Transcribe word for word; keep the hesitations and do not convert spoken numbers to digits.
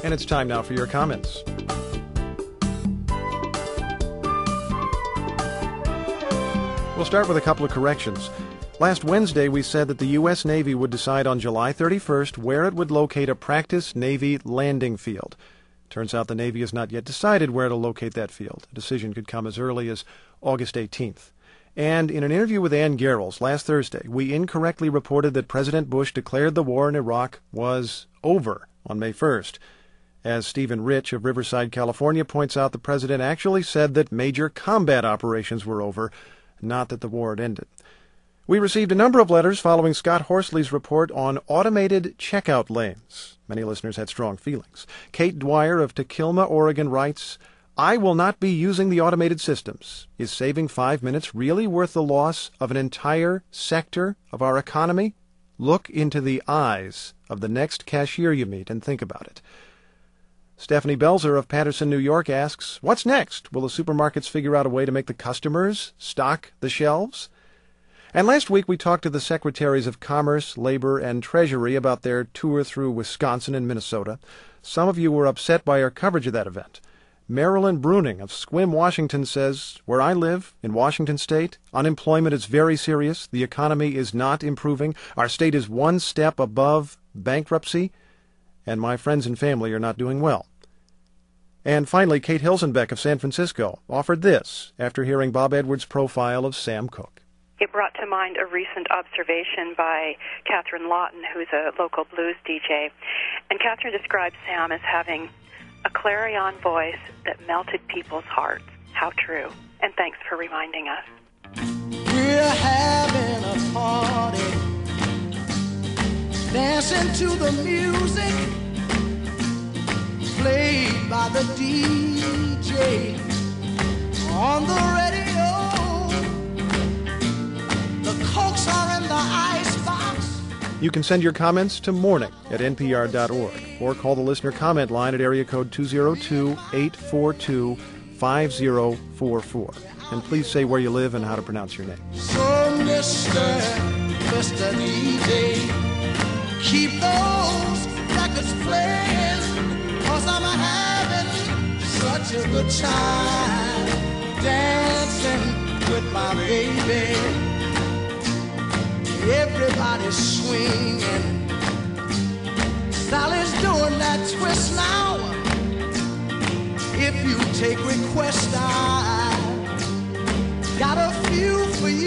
And it's time now for your comments. We'll start with a couple of corrections. Last Wednesday, we said that the U S Navy would decide on July thirty-first where it would locate a practice Navy landing field. Turns out the Navy has not yet decided where to locate that field. A decision could come as early as August eighteenth. And in an interview with Ann Garrels last Thursday, we incorrectly reported that President Bush declared the war in Iraq was over on May first. As Stephen Rich of Riverside, California points out, the president actually said that major combat operations were over, not that the war had ended. We received a number of letters following Scott Horsley's report on automated checkout lanes. Many listeners had strong feelings. Kate Dwyer of Tequilma, Oregon writes, I will not be using the automated systems. Is saving five minutes really worth the loss of an entire sector of our economy? Look into the eyes of the next cashier you meet and think about it. Stephanie Belzer of Patterson, New York asks, what's next? Will the supermarkets figure out a way to make the customers stock the shelves? And last week we talked to the Secretaries of Commerce, Labor, and Treasury about their tour through Wisconsin and Minnesota. Some of you were upset by our coverage of that event. Marilyn Bruning of Sequim, Washington says, where I live, in Washington State, unemployment is very serious. The economy is not improving. Our state is one step above bankruptcy, and my friends and family are not doing well. And finally, Kate Hilsenbeck of San Francisco offered this after hearing Bob Edwards' profile of Sam Cooke. It brought to mind a recent observation by Catherine Lawton, who's a local blues D J. And Catherine described Sam as having a clarion voice that melted people's hearts. How true. And thanks for reminding us. We're having a party, dancing to the music played by the D J on the radio. The Cokes are in the icebox. You can send your comments to morning at n p r dot org or call the listener comment line at area code two oh two, eight four two, five oh four four. And please say where you live and how to pronounce your name. So, Mister Mister D J, keep those records playing, 'cause I'm having such a good time dancing with my baby. Everybody's swinging. Sally's doing that twist now. If you take requests, I got a few for you.